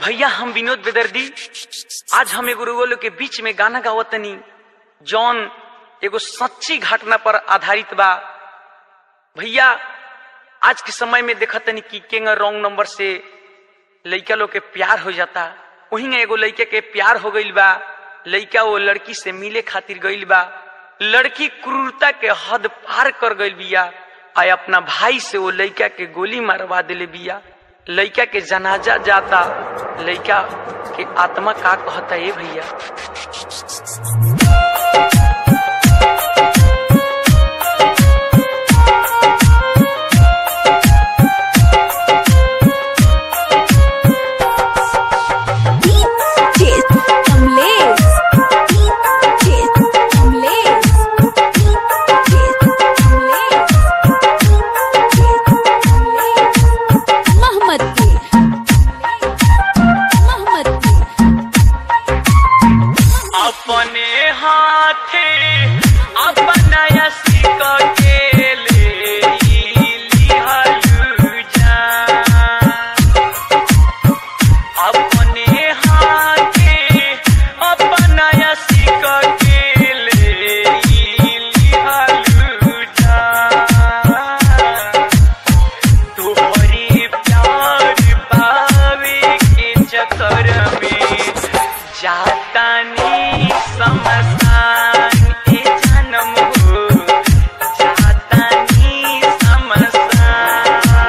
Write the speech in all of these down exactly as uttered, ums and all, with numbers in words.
भैया हम विनोद बेदर्दी आज हम एगो लोग के बीच में गाना गावतनी जौन एगो सच्ची घटना पर आधारित बा। भैया आज के समय में देखतनी कि केंगा रॉन्ग नंबर से लड़का लोग के प्यार हो जाता। वही एगो लड़के के प्यार हो गईल बा। लड़का वो लड़की से मिले खातिर गईल बा। लड़की क्रूरता के हद पार कर गईल बिया। आय अपना भाई से वो लड़का के गोली मारवा दिले बिया। लड़का के जनाजा जाता। लड़का के आत्मा का कहता है भैया। अपने हाथे अपना यसिक के ले लिहलु जान। अपने हाथे अपना यसिक के ले लिहलु जान। तोहरे प्यार पावे के चक्कर में जातानी समसान ए जन्म हो जातानी समसान।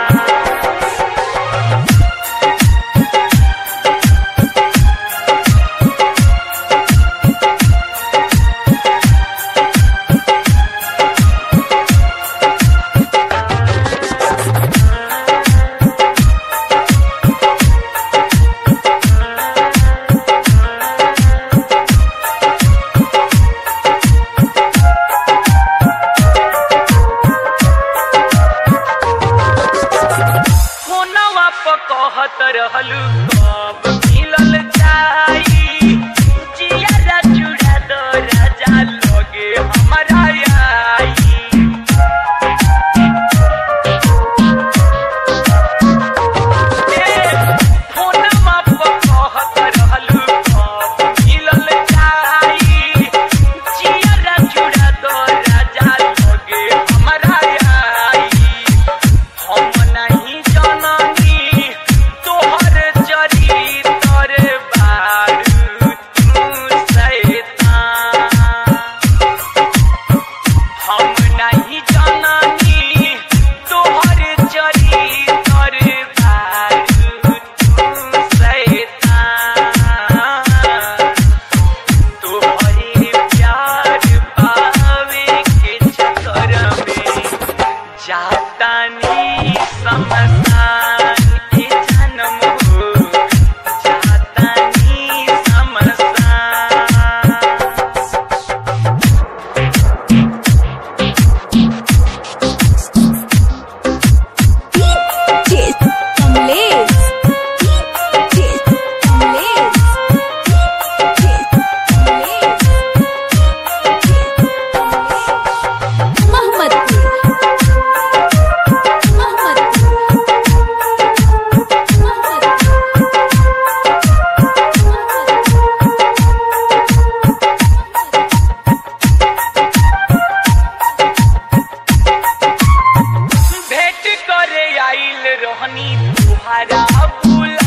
कहत रहलू कब मिलल जाई जिया चूड़ा दो राजा लगे हमारा आई। फोनमा पर कहत रहलू कब मिलल जाई जिया चूड़ा दो राजा लगे हमारा आई। हम नहीं जाननी जातानी समसान ए जन्म हो जातानी समसान। रोहनी तुहारा बुला